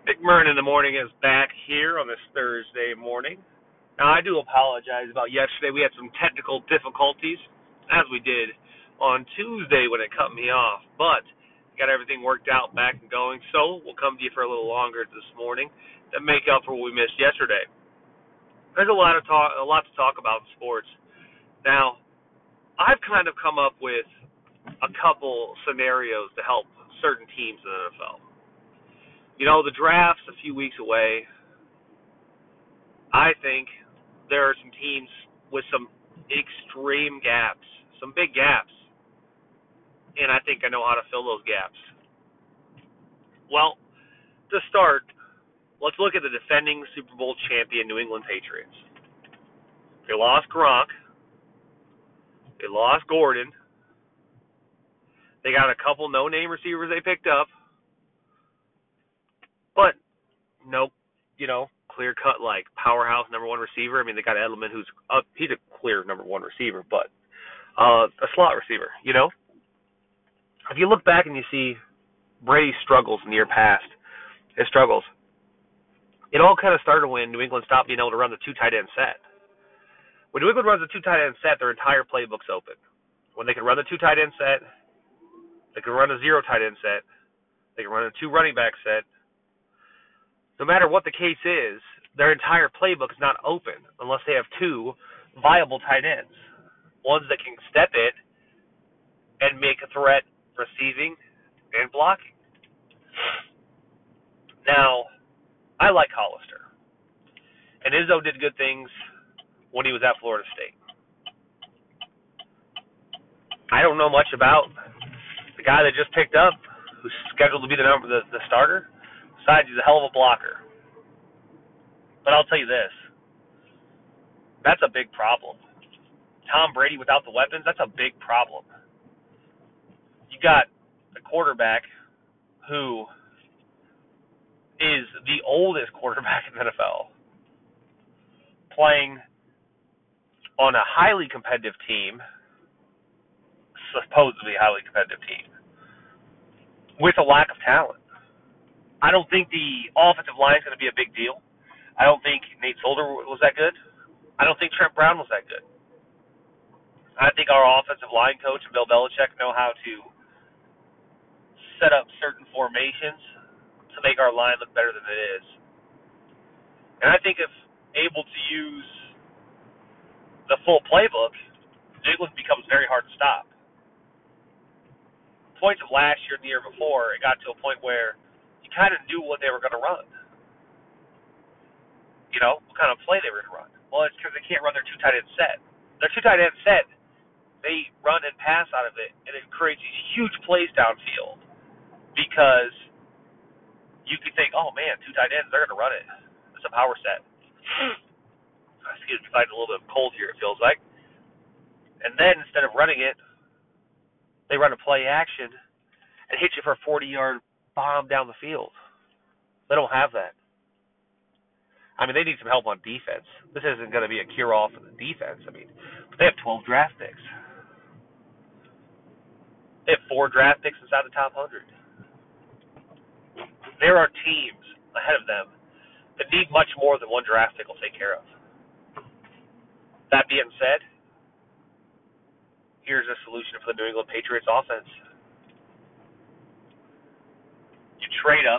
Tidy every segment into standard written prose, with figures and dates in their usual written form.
Big Mern in the morning is back here on this Thursday morning. Now, I do apologize about yesterday. We had some technical difficulties, as we did on Tuesday when it cut me off, but got everything worked out, back and going. So we'll come to you for a little longer this morning to make up for what we missed yesterday. There's a lot to talk about in sports. Now, I've kind of come up with a couple scenarios to help certain teams in the NFL. You know, the draft's a few weeks away. I think there are some teams with some extreme gaps, some big gaps, and I think I know how to fill those gaps. Well, to start, let's look at the defending Super Bowl champion New England Patriots. They lost Gronk. They lost Gordon. They got a couple no-name receivers they picked up, but no, clear-cut like powerhouse number one receiver. I mean, they got Edelman, he's a clear number one receiver, but a slot receiver. If you look back and you see Brady's struggles in the year past, his struggles, it all kind of started when New England stopped being able to run the two tight end set. When New England runs a two tight end set, their entire playbook's open. When they can run the two tight end set, they can run a zero tight end set, they can run a two running back set. No matter what the case is, their entire playbook is not open unless they have two viable tight ends, ones that can step in and make a threat receiving and blocking. Now, I like Hollister, and Izzo did good things when he was at Florida State. I don't know much about the guy they just picked up, who's scheduled to be the starter. Besides, he's a hell of a blocker. But I'll tell you this, that's a big problem. Tom Brady without the weapons, that's a big problem. You got a quarterback who is the oldest quarterback in the NFL, playing on a highly competitive team, supposedly highly competitive team, with a lack of talent. I don't think the offensive line is going to be a big deal. I don't think Nate Solder was that good. I don't think Trent Brown was that good. I think our offensive line coach and Bill Belichick know how to set up certain formations to make our line look better than it is. And I think if able to use the full playbook, New England becomes very hard to stop. Points of last year and the year before, it got to a point where you kind of knew what they were going to run. What kind of play they were going to run. Well, it's because they can't run their two tight end set. Their two tight end set, they run and pass out of it, and it creates these huge plays downfield because you could think, oh, man, two tight ends, they're going to run it. It's a power set. Excuse me, fighting a little bit of cold here, it feels like. And then instead of running it, they run a play action and hit you for a 40-yard bomb down the field. They don't have that. I mean, they need some help on defense. This isn't going to be a cure-all for the defense. But they have 12 draft picks. They have 4 draft picks inside the top 100. There are teams ahead of them that need much more than one draft pick will take care of. That being said, here's a solution for the New England Patriots offense. You trade up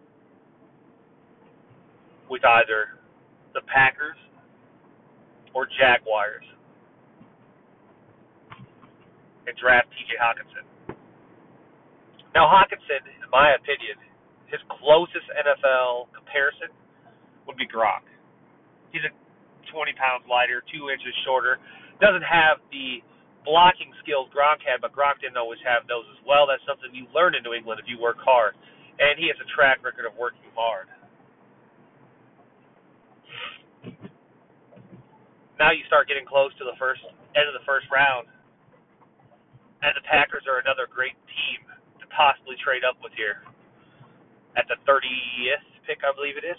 with either the Packers or Jaguars and draft T.J. Hockenson. Now, Hockenson, in my opinion, his closest NFL comparison would be Gronk. He's a 20 pounds lighter, 2 inches shorter, doesn't have the blocking skills Gronk had, but Gronk didn't always have those as well. That's something you learn in New England if you work hard, and he has a track record of working hard. Now you start getting close to the end of the first round, and the Packers are another great team to possibly trade up with here at the 30th pick, I believe it is.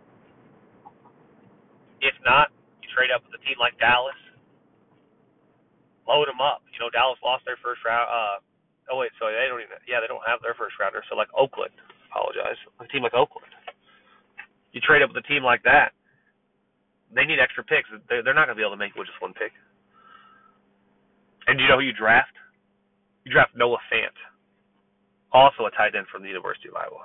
If not, you trade up with a team like Dallas, load them up. Dallas lost their first round. They don't have their first rounder. So like Oakland, apologize, a team like Oakland. You trade up with a team like that, they need extra picks. They're not going to be able to make it with just one pick. And you know who you draft? You draft Noah Fant, also a tight end from the University of Iowa.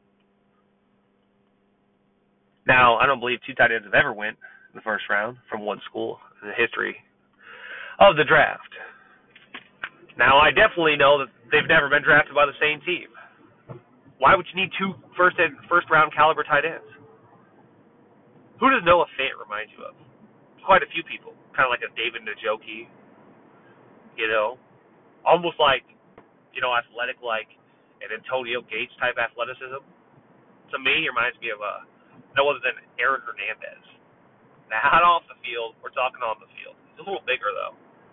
Now, I don't believe two tight ends have ever went in the first round from one school in the history of the draft. Now, I definitely know that they've never been drafted by the same team. Why would you need two first-round caliber tight ends? Who does Noah Fant remind you of? Quite a few people. Kind of like a David Njoku, almost like, athletic like an Antonio Gates type athleticism. To me, he reminds me of no other than Aaron Hernandez. Not off the field, we're talking on the field. He's a little bigger, though.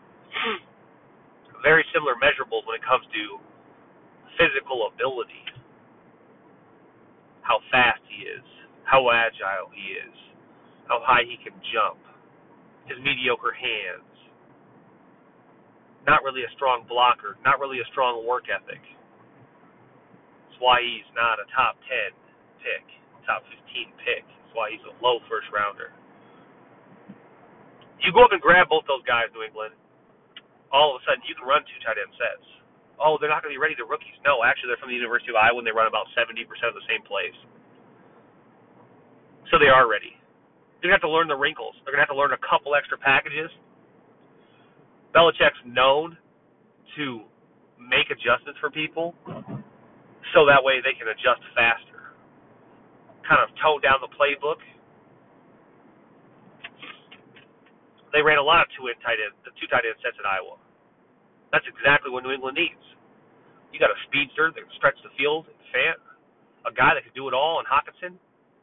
Very similar measurables when it comes to physical ability. How fast he is, how agile he is, how high he can jump, his mediocre hands. Not really a strong blocker, not really a strong work ethic. That's why he's not a top 10 pick, top 15 pick. That's why he's a low first rounder. You go up and grab both those guys, New England, all of a sudden you can run two tight end sets. Oh, they're not going to be ready, they're rookies. No, actually they're from the University of Iowa and they run about 70% of the same plays. So they are ready. They're going to have to learn the wrinkles. They're going to have to learn a couple extra packages. Belichick's known to make adjustments for people so that way they can adjust faster. Kind of tone down the playbook. They ran a lot of two tight end sets at Iowa. That's exactly what New England needs. You got a speedster that can stretch the field, Fant, a guy that can do it all in Hockenson.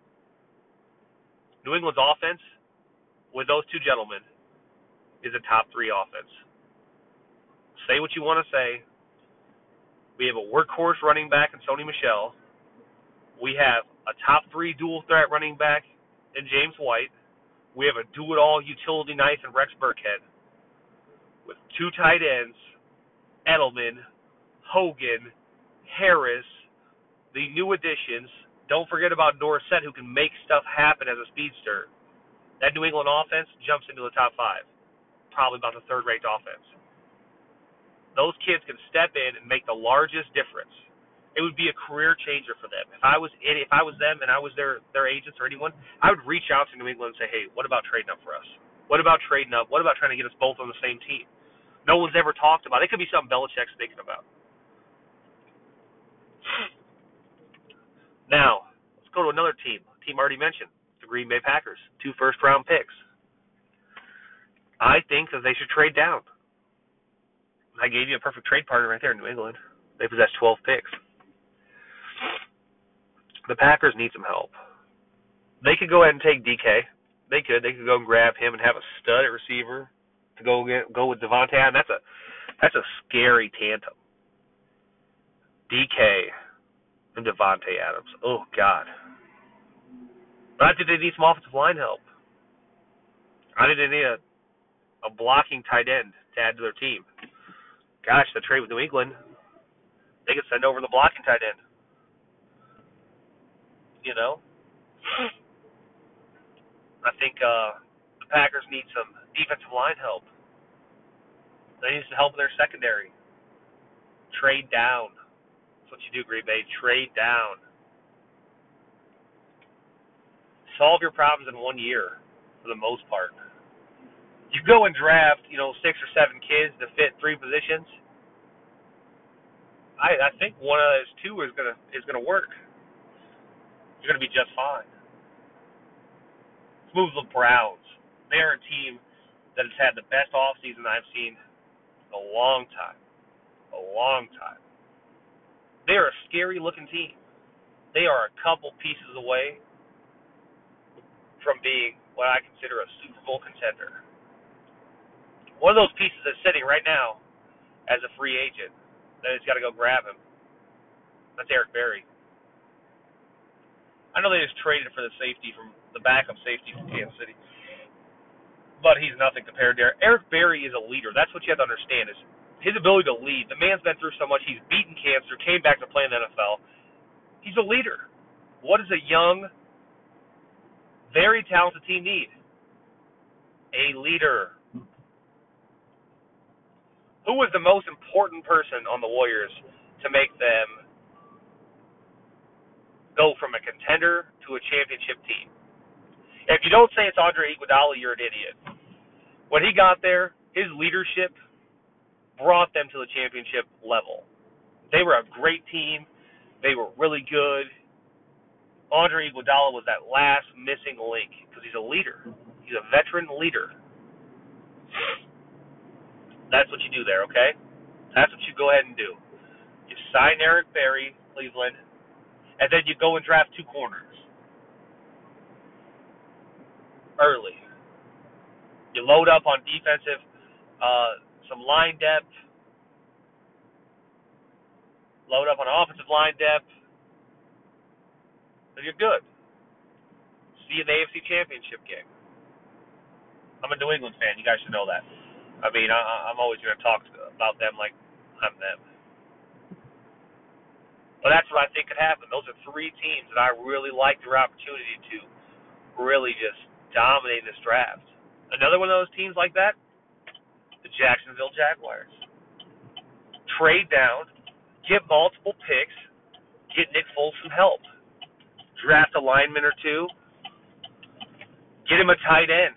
New England's offense, with those two gentlemen, is a top 3 offense. Say what you want to say. We have a workhorse running back in Sony Michel. We have a top 3 dual threat running back in James White. We have a do-it-all utility knife in Rex Burkhead. With 2 tight ends, Edelman, Hogan, Harris, the new additions. Don't forget about Dorsett, who can make stuff happen as a speedster. That New England offense jumps into the top 5. Probably about the third-rate offense. Those kids can step in and make the largest difference. It would be a career changer for them. If I was them and I was their agents or anyone, I would reach out to New England and say, hey, what about trading up for us? What about trading up? What about trying to get us both on the same team? No one's ever talked about. It could be something Belichick's thinking about. Now, let's go to another team. A team already mentioned, the Green Bay Packers. 2 first-round picks. I think that they should trade down. I gave you a perfect trade partner right there in New England. They possess 12 picks. The Packers need some help. They could go ahead and take DK. They could go and grab him and have a stud at receiver to go with Devontae Adams. That's a scary tandem. DK and Devontae Adams. Oh, God. But I think they need some offensive line help. I think they need a blocking tight end to add to their team. Gosh, the trade with New England, they could send over the blocking tight end. I think the Packers need some defensive line help. They need some help in their secondary. Trade down. That's what you do, Green Bay. Trade down. Solve your problems in 1 year, for the most part. You go and draft, 6 or 7 kids to fit 3 positions. I think one of those 2 is gonna work. You're gonna be just fine. Let's move to the Browns. They're a team that has had the best offseason I've seen in a long time. A long time. They're a scary-looking team. They are a couple pieces away from being what I consider a Super Bowl contender. One of those pieces is sitting right now as a free agent. Then he's got to go grab him. That's Eric Berry. I know they just traded for the backup safety from Kansas City, but he's nothing compared to Eric Berry. Is a leader. That's what you have to understand is his ability to lead. The man's been through so much. He's beaten cancer, came back to play in the NFL. He's a leader. What does a young very talented team need a leader. Who was the most important person on the Warriors to make them go from a contender to a championship team? If you don't say it's Andre Iguodala, you're an idiot. When he got there, his leadership brought them to the championship level. They were a great team. They were really good. Andre Iguodala was that last missing link because he's a leader. He's a veteran leader. That's what you do there, okay? That's what you go ahead and do. You sign Eric Berry, Cleveland, and then you go and draft 2 corners early. You load up on defensive, some line depth, load up on offensive line depth, and you're good. See you in the AFC Championship game. I'm a New England fan. You guys should know that. I mean, I'm always going to talk about them like I'm them. But that's what I think could happen. Those are 3 teams that I really like their opportunity to really just dominate this draft. Another one of those teams like that, the Jacksonville Jaguars. Trade down, get multiple picks, get Nick Foles some help. Draft a lineman or 2, get him a tight end.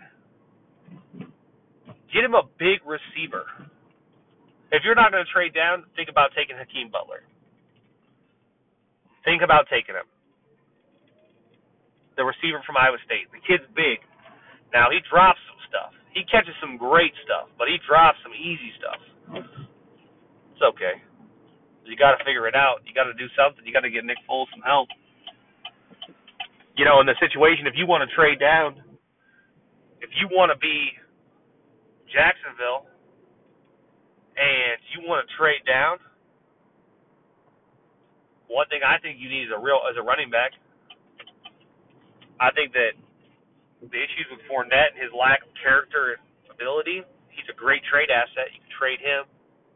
Get him a big receiver. If you're not going to trade down, think about taking Hakeem Butler. Think about taking him. The receiver from Iowa State. The kid's big. Now, he drops some stuff. He catches some great stuff, but he drops some easy stuff. It's okay. You got to figure it out. You got to do something. You got to get Nick Foles some help. You know, in the situation, if you want to trade down, if you want to be Jacksonville and you want to trade down, one thing I think you need is a running back. I think that the issues with Fournette and his lack of character and ability, he's a great trade asset. You can trade him.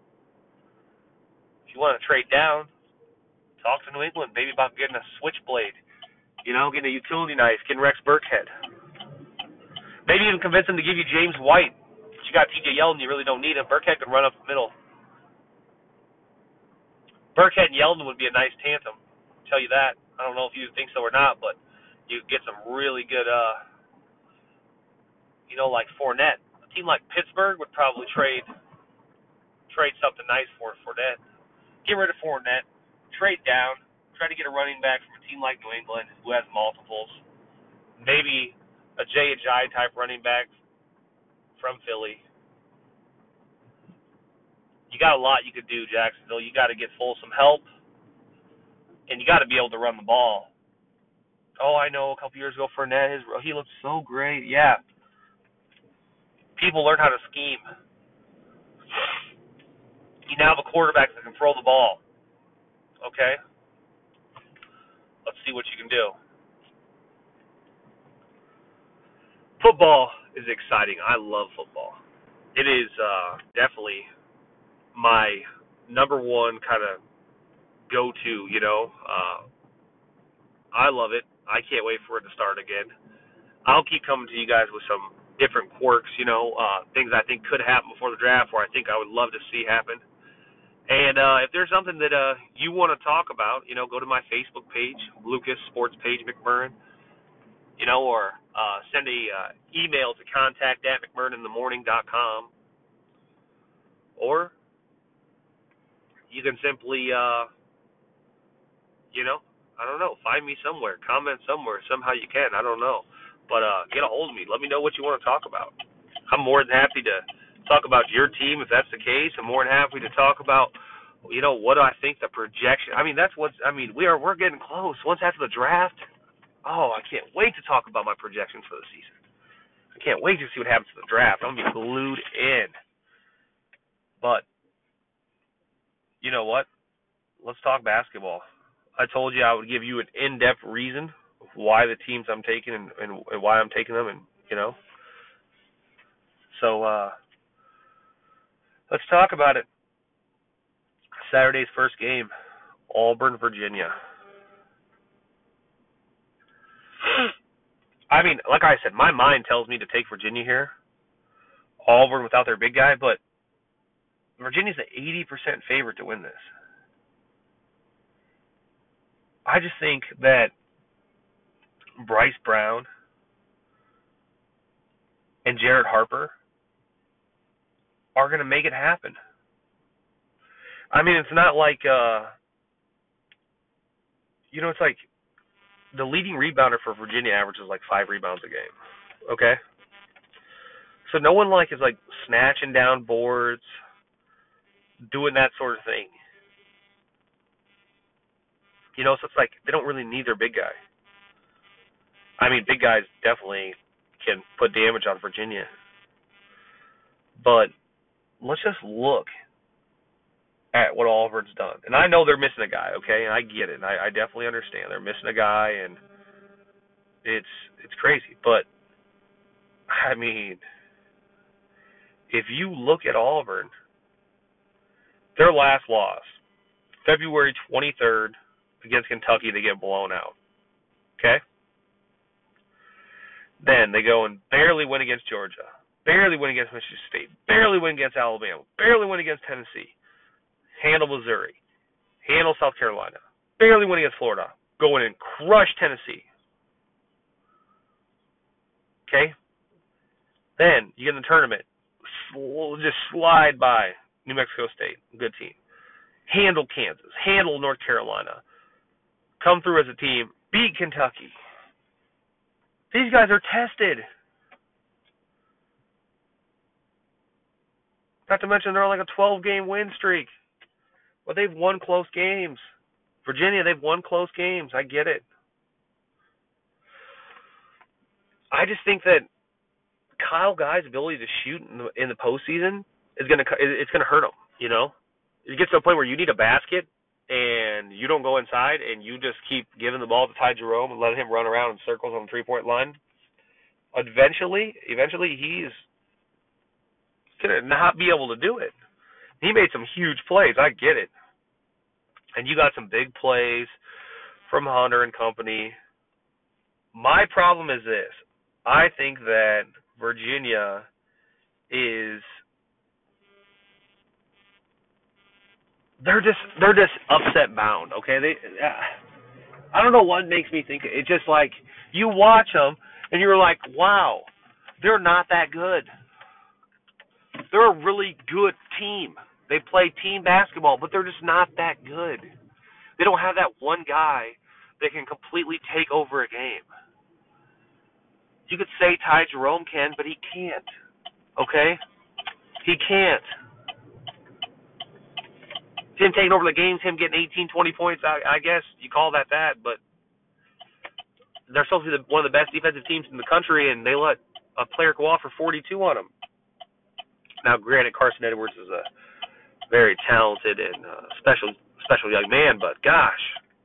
If you want to trade down, talk to New England maybe about getting a switchblade, getting a utility knife, getting Rex Burkhead. Maybe even convince him to give you James White. But you got T.J. Yeldon, you really don't need him. Burkhead can run up the middle. Burkhead and Yeldon would be a nice tandem. I'll tell you that. I don't know if you think so or not, but you get some really good, like Fournette. A team like Pittsburgh would probably trade something nice for Fournette. Get rid of Fournette. Trade down. Try to get a running back from a team like New England who has multiples. Maybe a Jay Ajayi type running back from Philly. You got a lot you could do, Jacksonville. You got to get Foles some help, and you got to be able to run the ball. Oh, I know. A couple years ago, Fournette, he looked so great. Yeah. People learn how to scheme. You now have a quarterback that can throw the ball. Okay? Let's see what you can do. Football is exciting. I love football. It is definitely my number one kind of go-to, I love it. I can't wait for it to start again. I'll keep coming to you guys with some different quirks, things I think could happen before the draft or I think I would love to see happen. And if there's something that you want to talk about, go to my Facebook page, Lucas Sports Page McMurrin, or send a email to contact@mcmurrinthemorning.com. Or you can simply, I don't know, find me somewhere, comment somewhere, somehow you can, I don't know. But get a hold of me. Let me know what you want to talk about. I'm more than happy to talk about your team if that's the case. I'm more than happy to talk about, what do I think the projection. We're getting close. Once after the draft, I can't wait to talk about my projections for the season. I can't wait to see what happens to the draft. I'm going to be glued in. But, you know what? Let's talk basketball. I told you I would give you an in-depth reason of why the teams I'm taking and why I'm taking them, and So let's talk about it. Saturday's first game, Auburn, Virginia. I mean, like I said, my mind tells me to take Virginia here. Auburn without their big guy, but Virginia's an 80% favorite to win this. I just think that Bryce Brown and Jared Harper are going to make it happen. I mean, it's not like, it's like the leading rebounder for Virginia averages like 5 rebounds a game. Okay? So no one is snatching down boards, doing that sort of thing. So it's like they don't really need their big guy. I mean, big guys definitely can put damage on Virginia. But let's just look at what Auburn's done. And I know they're missing a guy, okay? And I get it. And I definitely understand. They're missing a guy, and it's crazy. But, I mean, if you look at Auburn, their last loss, February 23rd against Kentucky, they get blown out. Okay? Then they go and barely win against Georgia, barely win against Michigan State, barely win against Alabama, barely win against Tennessee, handle Missouri, handle South Carolina, barely win against Florida, go in and crush Tennessee. Okay? Then you get in the tournament, just slide by New Mexico State, good team. Handle Kansas, handle North Carolina, come through as a team, beat Kentucky. These guys are tested. Not to mention they're on like a 12-game win streak. But they've won close games. Virginia, they've won close games. I get it. I just think that Kyle Guy's ability to shoot in the postseason is gonna hurt him. It gets to a point where you need a basket and you don't go inside and you just keep giving the ball to Ty Jerome and letting him run around in circles on the 3-point line. Eventually, he's gonna not be able to do it. He made some huge plays. I get it. And you got some big plays from Hunter and company. My problem is this. I think that Virginia is they're just upset bound, okay? I don't know what makes me think it's just like you watch them and you're like, "Wow, they're not that good. They're a really good team. They play team basketball, but they're just not that good. They don't have that one guy that can completely take over a game." You could say Ty Jerome can, but he can't. Okay? He can't. Him taking over the games, him getting 18, 20 points, I guess you call that, but they're supposed to be one of the best defensive teams in the country, and they let a player go off for 42 on them. Now, granted, Carson Edwards is a very talented and special young man, but gosh,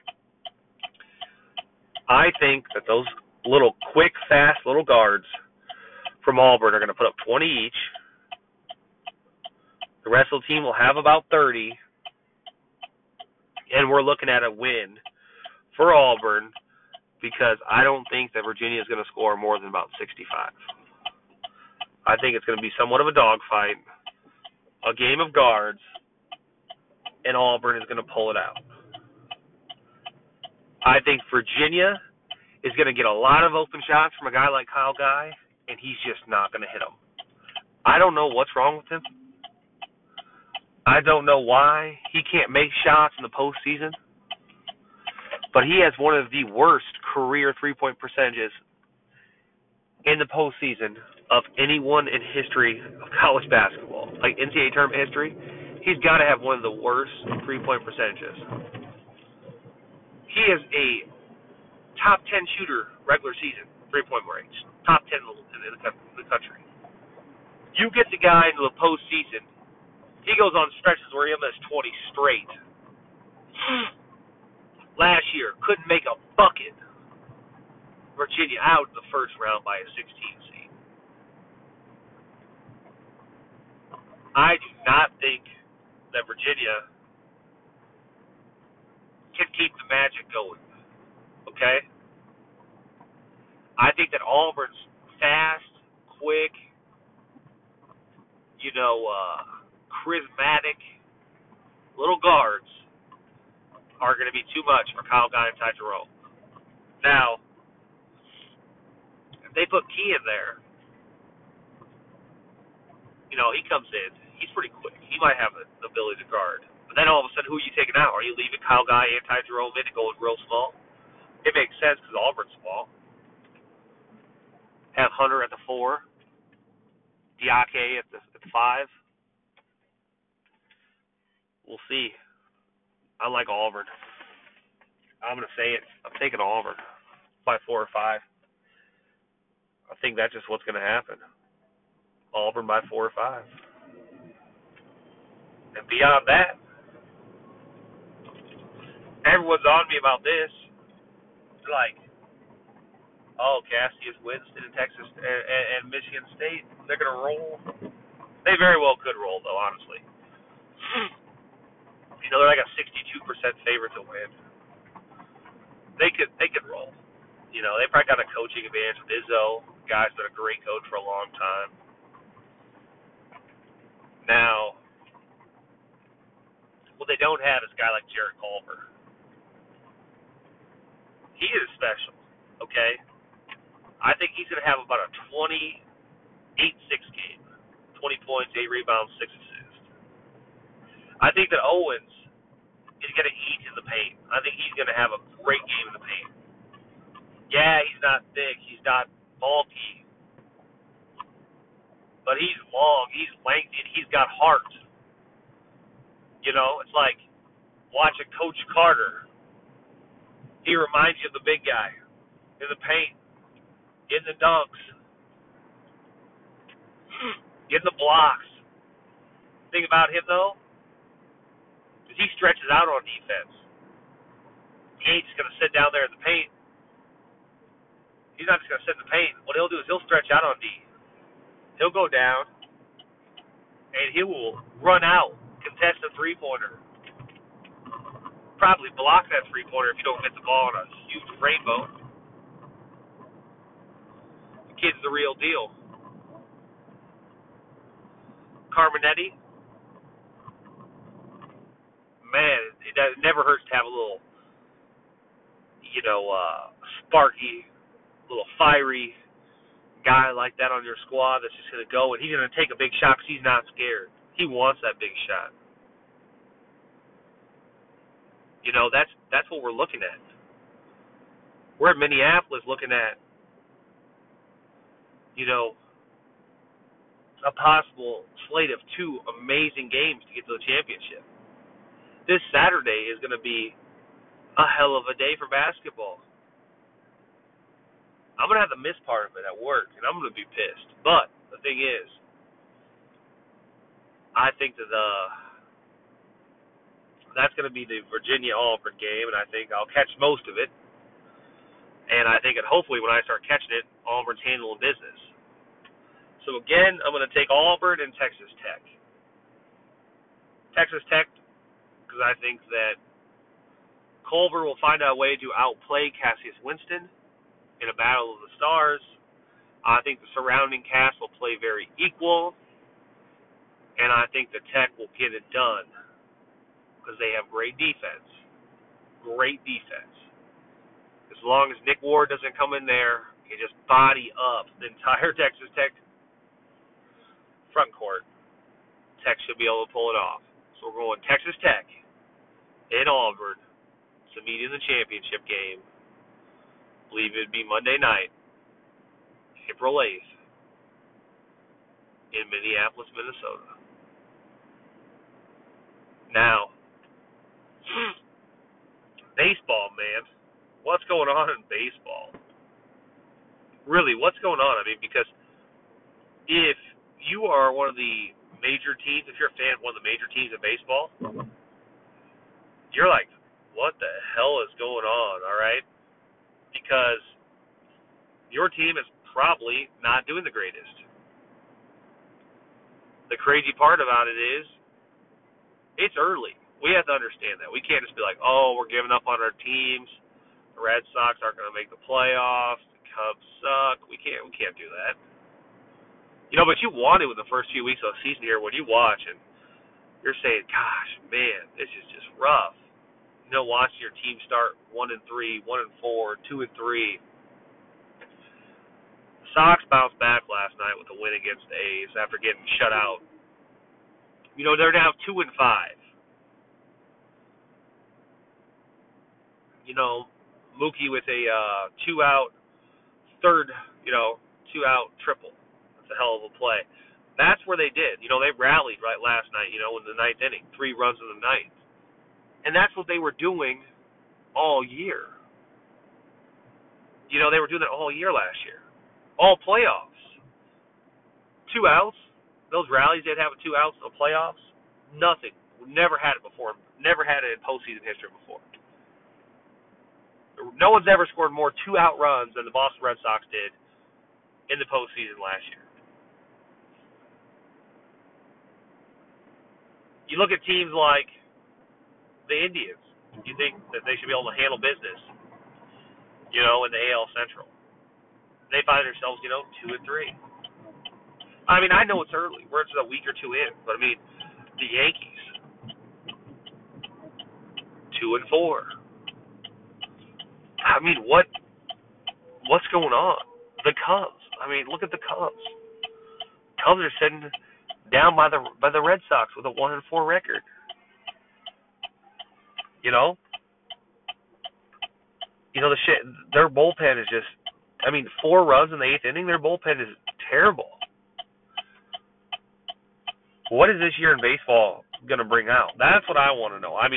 I think that those little quick, fast little guards from Auburn are going to put up 20 each. The rest of the team will have about 30, and we're looking at a win for Auburn because I don't think that Virginia is going to score more than about 65. I think it's going to be somewhat of a dogfight, a game of guards, and Auburn is going to pull it out. I think Virginia is going to get a lot of open shots from a guy like Kyle Guy, and he's just not going to hit them. I don't know what's wrong with him. I don't know why he can't make shots in the postseason, but he has one of the worst career three-point percentages in the postseason of anyone in history of college basketball. Like NCAA tournament history, he's got to have one of the worst three-point percentages. He is a top 10 shooter regular season, three-point range. Top 10 in the country. You get the guy into the postseason, he goes on stretches where he missed 20 straight. Last year, couldn't make a bucket. Virginia out in the first round by a 16 seed. I do not think that Virginia can keep the magic going. Okay? I think that Auburn's fast, quick, charismatic little guards are going to be too much for Kyle Guy and Ty Jerome. Now, if they put Key in there, he comes in. He's pretty quick. He might have the ability to guard. But then all of a sudden, who are you taking out? Are you leaving Kyle Guy and Ty Jerome in and going real small? It makes sense because Auburn's small. Have Hunter at the 4, Diake at the 5. We'll see. I like Auburn. I'm going to say it. I'm taking Auburn by 4 or 5. I think that's just what's going to happen. Auburn by 4 or 5. And beyond that, everyone's on me about this. They're like, oh, Cassius Winston and Texas and Michigan State, they're going to roll. They very well could roll, though, honestly. They're like a 62% favorite to win. They could roll. They probably got a coaching advantage with Izzo. Guy's been a great coach for a long time. Now, what they don't have is a guy like Jarrett Culver. He is special, okay? I think he's going to have about a 28-6 game. 20 points, 8 rebounds, 6 assists. I think that Owens is going to eat in the paint. I think he's going to have a great game in the paint. Yeah, he's not thick. He's not bulky. But he's long. He's lengthy. And he's got heart. It's like watching Coach Carter. He reminds you of the big guy in the paint, in the dunks, in the blocks. The thing about him, though, is he stretches out on defense. He ain't just going to sit down there in the paint. He's not just going to sit in the paint. What he'll do is he'll stretch out on D. He'll go down, and he will run out, contest a three-pointer. Probably block that three-pointer if you don't hit the ball on a huge rainbow. The kid's the real deal. Carbonetti, man, it never hurts to have a little, sparky, little fiery guy like that on your squad that's just going to go and he's going to take a big shot because he's not scared. He wants that big shot. That's what we're looking at. We're at Minneapolis looking at, a possible slate of 2 amazing games to get to the championship. This Saturday is going to be a hell of a day for basketball. I'm going to have to miss part of it at work, and I'm going to be pissed. But the thing is, I think that that's going to be the Virginia-Auburn game, and I think I'll catch most of it. And I think that hopefully when I start catching it, Auburn's handling business. So again, I'm going to take Auburn and Texas Tech. Texas Tech, because I think that Culver will find a way to outplay Cassius Winston in a battle of the stars. I think the surrounding cast will play very equal, and I think the Tech will get it done because they have great defense. Great defense. As long as Nick Ward doesn't come in there and just body up the entire Texas Tech front court, Tech should be able to pull it off. So we're going Texas Tech in Auburn to meet in the championship game. I believe it would be Monday night, April 8th, in Minneapolis, Minnesota. Now, baseball, man. What's going on in baseball? Really, what's going on? I mean, because if you are one of the major teams, if you're a fan of one of the major teams in baseball, you're like, what the hell is going on, all right? Because your team is probably not doing the greatest. The crazy part about it is, it's early. We have to understand that. We can't just be like, oh, we're giving up on our teams. The Red Sox aren't going to make the playoffs. The Cubs suck. We can't do that. But you want it with the first few weeks of the season here when you watch and you're saying, gosh, man, this is just rough. Watching your team start 1-3, 1-4, 2-3. The Sox bounced back last night with a win against the A's after getting shut out. They're now 2-5. Mookie with a 2-out third, 2-out triple. That's a hell of a play. That's where they did. They rallied right last night, in the ninth inning, 3 runs in the ninth. And that's what they were doing all year. They were doing that all year last year. All playoffs. 2 outs. Those rallies they'd have with 2 outs in the playoffs, nothing. Never had it before. Never had it in postseason history before. No one's ever scored more 2-out runs than the Boston Red Sox did in the postseason last year. You look at teams like the Indians. You think that they should be able to handle business, in the AL Central. They find themselves, 2-3. I know it's early. We're just a week or 2 in. But, the Yankees, 2-4. What's going on? The Cubs. Look at the Cubs. Cubs are sitting down by the Red Sox with a 1-4 record. Their bullpen is just, 4 runs in the 8th inning, their bullpen is terrible. What is this year in baseball going to bring out? That's what I want to know. I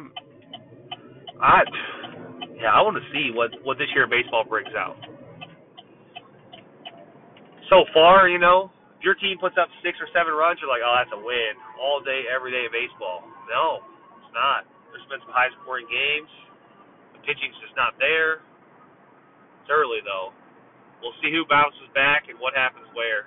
want to see what this year in baseball brings out. So far, if your team puts up 6 or 7 runs, you're like, oh, that's a win. All day, every day of baseball. No, it's not. There's been some high-scoring games. The pitching's just not there. It's early, though. We'll see who bounces back and what happens where.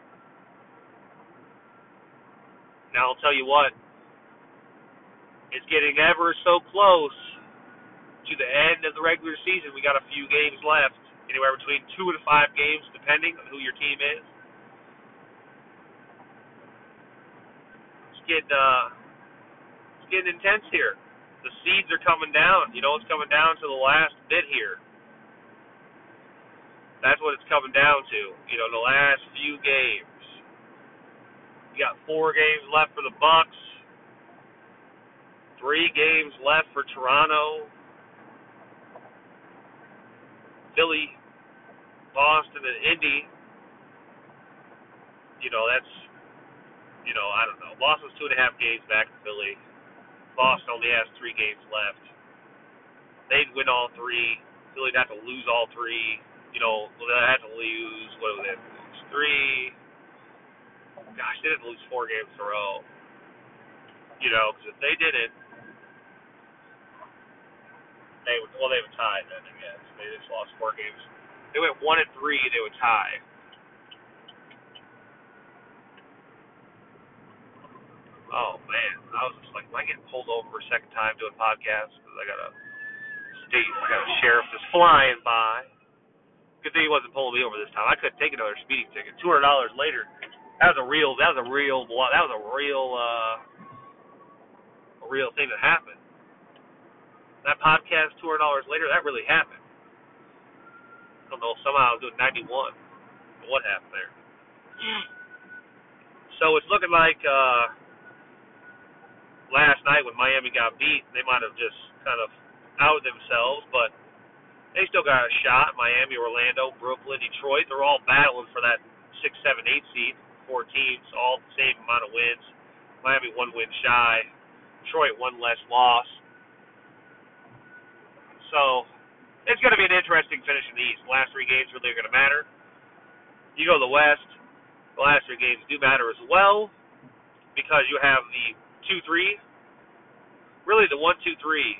Now, I'll tell you what. It's getting ever so close to the end of the regular season. We got a few games left. Anywhere between 2 and 5 games, depending on who your team is. It's getting intense here. The seeds are coming down. It's coming down to the last bit here. That's what it's coming down to. The last few games. You got 4 games left for the Bucks. 3 games left for Toronto. Philly, Boston, and Indy. That's, I don't know. Boston's 2.5 games back to Philly. Boston only has 3 games left. They'd win all 3. Philly'd have to lose all 3. They'd have to lose, what was it? 3. Gosh, they didn't lose 4 games in a row. Because if they didn't, they would tie then, I guess. They just lost 4 games. They went 1-3, they would tie. Oh, man. I was just like, am I getting pulled over for a second time doing podcasts? Because I got a sheriff just flying by. Good thing he wasn't pulling me over this time. I couldn't take another speeding ticket. $200 later. That was a real thing that happened. That podcast, $200 later, that really happened. I don't know, somehow I was doing 91. But what happened there? So it's looking like last night when Miami got beat, they might have just kind of outed themselves, but they still got a shot. Miami, Orlando, Brooklyn, Detroit, they're all battling for that 6, 7, 8 seed. 4 teams, all the same amount of wins. Miami 1 win shy. Detroit 1 less loss. So it's going to be an interesting finish in the East. The last 3 games really are going to matter. You go to the West, the last 3 games do matter as well because you have the 2-3. Really, the 1-2-3.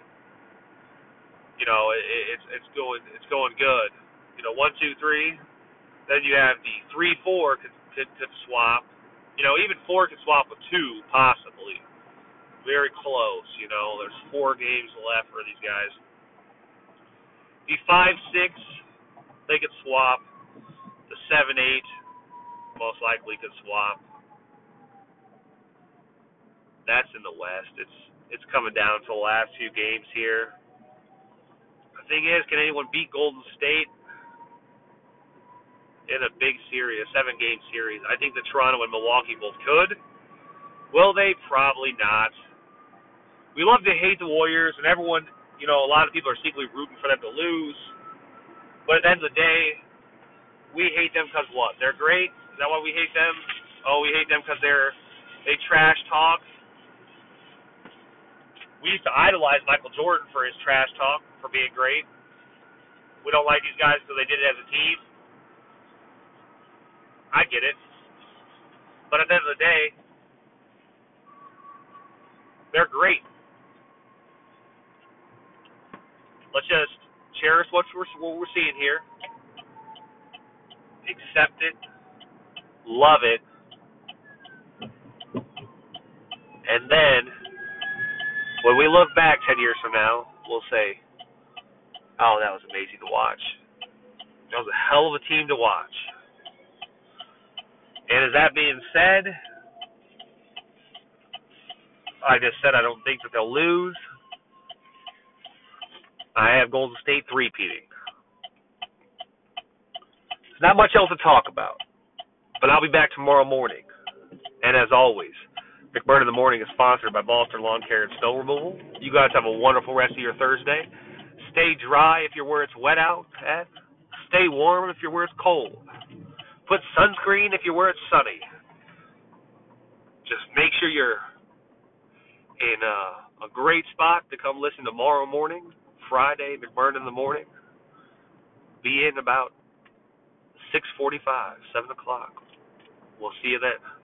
It's going good. 1-2-3. Then you have the 3-4 could swap. Even 4 could swap with 2 possibly. Very close. There's 4 games left for these guys. The 5-6, they could swap. The 7-8 most likely could swap. That's in the West. It's coming down to the last few games here. The thing is, can anyone beat Golden State in a big series, a 7-game series? I think that Toronto and Milwaukee both could. Will they? Probably not. We love to hate the Warriors, and everyone, a lot of people are secretly rooting for them to lose. But at the end of the day, we hate them because what? They're great? Is that why we hate them? Oh, we hate them because they trash talk. We used to idolize Michael Jordan for his trash talk, for being great. We don't like these guys because they did it as a team. I get it. But at the end of the day, they're great. Let's just cherish what we're seeing here. Accept it. Love it. And then, when we look back 10 years from now, we'll say, oh, that was amazing to watch. That was a hell of a team to watch. And as that being said, I just said I don't think that they'll lose. I have Golden State three-peating. There's not much else to talk about. But I'll be back tomorrow morning. And as always, McBurn in the Morning is sponsored by Boston Lawn Care and Snow Removal. You guys have a wonderful rest of your Thursday. Stay dry if you're where it's wet out, and stay warm if you're where it's cold. Put sunscreen if you're where it's sunny. Just make sure you're in a great spot to come listen tomorrow morning, Friday, McBurn in the Morning. Be in about 6:45, 7 o'clock. We'll see you then.